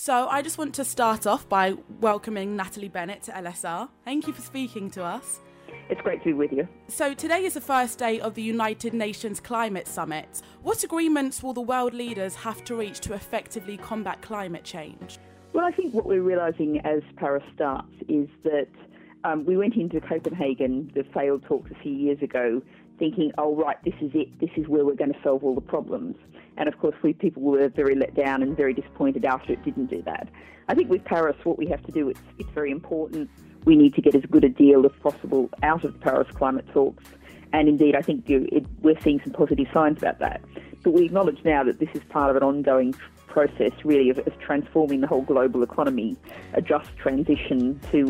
So I just want to start off by welcoming Natalie Bennett to LSR. Thank you for speaking to us. It's great to be with you. So today is the first day of the United Nations Climate Summit. What agreements will the world leaders have to reach to effectively combat climate change? Well, I think what we're realising as Paris starts is that we went into Copenhagen, the failed talks a few years ago, thinking, oh, right, this is it. This is where we're going to solve all the problems. And, of course, people were very let down and very disappointed after it didn't do that. I think with Paris, what we have to do, it's very important. We need to get as good a deal as possible out of the Paris climate talks. And, indeed, I think we're seeing some positive signs about that. But we acknowledge now that this is part of an ongoing process, really, of transforming the whole global economy, a just transition to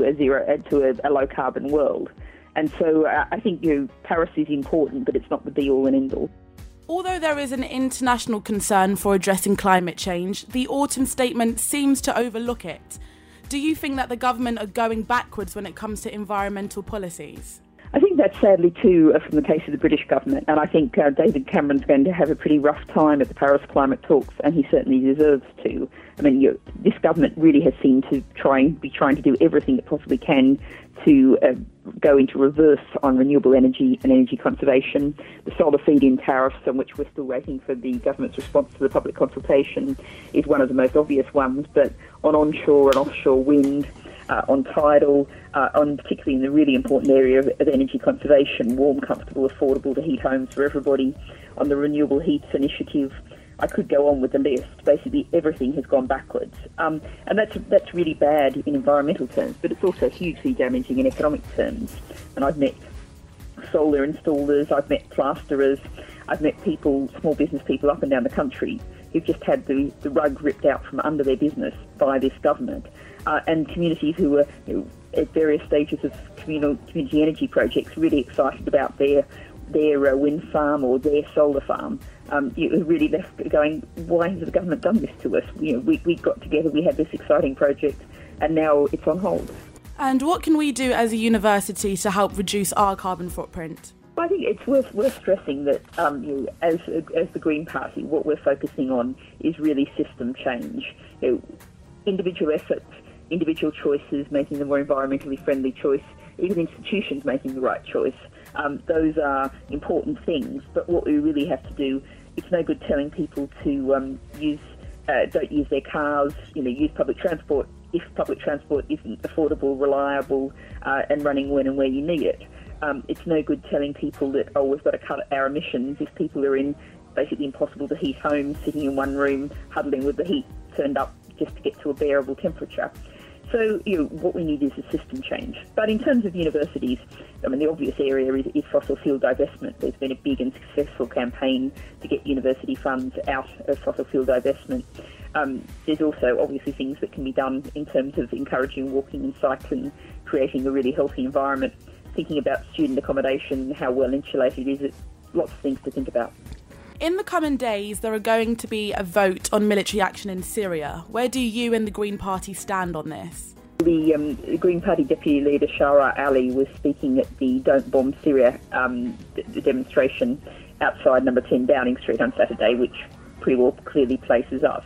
a low-carbon world. And so I think Paris is important, but it's not the be-all and end-all. Although there is an international concern for addressing climate change, the autumn statement seems to overlook it. Do you think that the government are going backwards when it comes to environmental policies? I think that's sadly too from the case of the British government, and I think David Cameron's going to have a pretty rough time at the Paris climate talks, and he certainly deserves to. I mean, this government really has seemed to be trying to do everything it possibly can to go into reverse on renewable energy and energy conservation. The solar feed-in tariffs, on which we're still waiting for the government's response to the public consultation, is one of the most obvious ones, but on onshore and offshore wind, on tidal, on particularly in the really important area of energy conservation, warm, comfortable, affordable to heat homes for everybody, on the renewable heats initiative. I could go on with the list. Basically, everything has gone backwards. And that's really bad in environmental terms, but it's also hugely damaging in economic terms. And I've met solar installers, I've met plasterers, I've met people, small business people up and down the country who've just had the rug ripped out from under their business by this government. And communities who were at various stages of community energy projects really excited about their wind farm or their solar farm. Really left going, why has the government done this to us? We got together, we had this exciting project, and now it's on hold. And what can we do as a university to help reduce our carbon footprint? Well, I think it's worth stressing that as the Green Party, what we're focusing on is really system change. Individual efforts, individual choices, making the more environmentally friendly choice, even institutions making the right choice. Those are important things, but what we really have to do, it's no good telling people to don't use their cars, use public transport if public transport isn't affordable, reliable, and running when and where you need it. It's no good telling people that, we've got to cut our emissions if people are in basically impossible to heat homes, sitting in one room, huddling with the heat turned up just to get to a bearable temperature. So, what we need is a system change. But in terms of universities, the obvious area is fossil fuel divestment. There's been a big and successful campaign to get university funds out of fossil fuel divestment. There's also obviously things that can be done in terms of encouraging walking and cycling, creating a really healthy environment, thinking about student accommodation, how well insulated is it, lots of things to think about. In the coming days, there are going to be a vote on military action in Syria. Where do you and the Green Party stand on this? The Green Party Deputy Leader Shahra Ali was speaking at the Don't Bomb Syria demonstration outside number 10 Downing Street on Saturday, which pretty well clearly places us.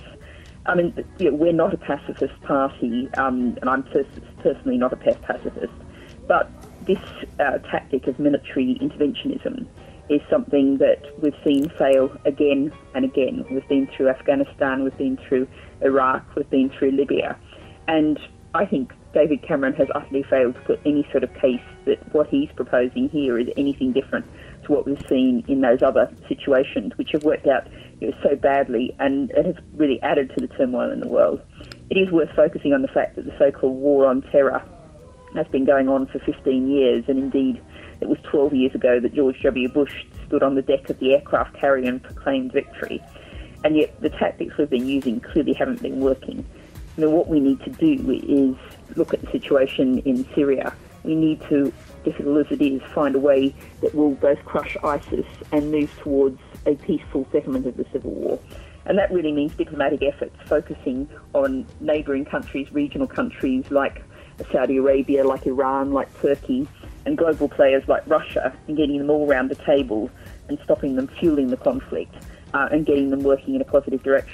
We're not a pacifist party, and I'm personally not a pacifist, but this tactic of military interventionism is something that we've seen fail again and again. We've been through Afghanistan, we've been through Iraq, we've been through Libya. And I think David Cameron has utterly failed to put any sort of case that what he's proposing here is anything different to what we've seen in those other situations, which have worked out so badly, and it has really added to the turmoil in the world. It is worth focusing on the fact that the so-called war on terror has been going on for 15 years, and indeed it was 12 years ago that George W. Bush stood on the deck of the aircraft carrier and proclaimed victory. And yet the tactics we've been using clearly haven't been working. What we need to do is look at the situation in Syria. We need to, difficult as it is, find a way that will both crush ISIS and move towards a peaceful settlement of the civil war. And that really means diplomatic efforts focusing on neighbouring countries, regional countries like Saudi Arabia, like Iran, like Turkey, and global players like Russia, and getting them all round the table and stopping them fueling the conflict and getting them working in a positive direction.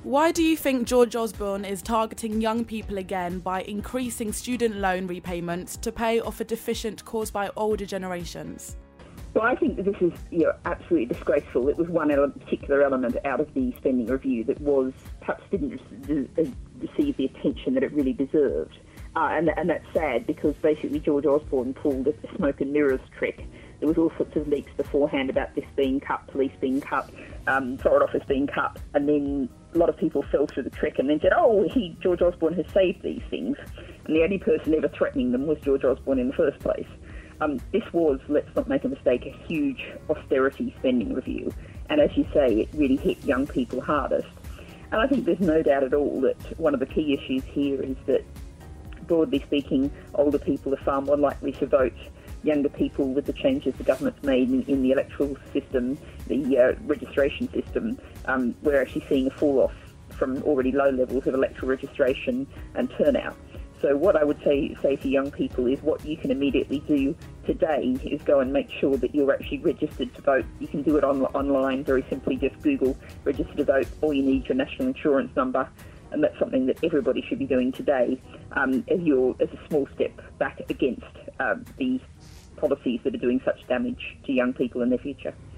Why do you think George Osborne is targeting young people again by increasing student loan repayments to pay off a deficit caused by older generations? Well, I think that this is absolutely disgraceful. It was one particular element out of the spending review that perhaps didn't receive the attention that it really deserved. And that's sad, because basically George Osborne pulled a smoke and mirrors trick. There was all sorts of leaks beforehand about this being cut, police being cut, Foreign Office being cut, and then a lot of people fell through the trick and then said, George Osborne has saved these things. And the only person ever threatening them was George Osborne in the first place. This was, let's not make a mistake, a huge austerity spending review. And as you say, it really hit young people hardest. And I think there's no doubt at all that one of the key issues here is that, broadly speaking, older people are far more likely to vote. Younger people, with the changes the government's made in the electoral system, the registration system, we're actually seeing a fall off from already low levels of electoral registration and turnout. So what I would say to young people is what you can immediately do today is go and make sure that you're actually registered to vote. You can do it online, very simply, just Google register to vote. All you need is your national insurance number, and that's something that everybody should be doing today as a small step back against these policies that are doing such damage to young people in their future.